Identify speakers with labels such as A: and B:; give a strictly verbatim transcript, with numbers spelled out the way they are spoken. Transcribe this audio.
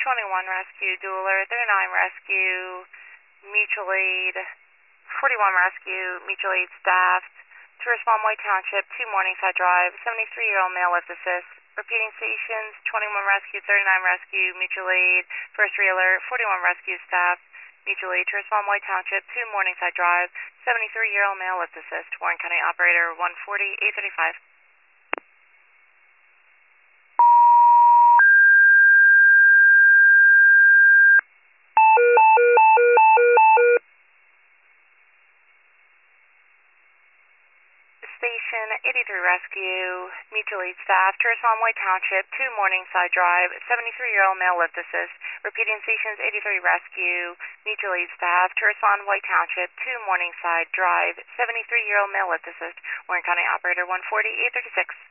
A: twenty-one Rescue, Dueler, thirty-nine Rescue, Mutual Aid, forty-one Rescue, Mutual Aid staff, to respond White Township, two Morningside Drive, seventy-three-year-old male lift assist. Repeating stations, twenty-one Rescue, thirty-nine Rescue, Mutual Aid, first realer, forty-one Rescue staff, Mutual Aid, to respond White Township, two Morningside Drive, seventy-three-year-old male lift assist. Warren County Operator one forty, eight thirty-five. Station eighty-three Rescue, Mutual Aid staff, to respond White Township, two Morningside Drive, seventy-three-year-old male lift assist. Repeating stations eighty-three Rescue, Mutual Aid staff, to respond White Township, two Morningside Drive, seventy-three-year-old male lift assist. Warren County Operator one forty, eight thirty-six.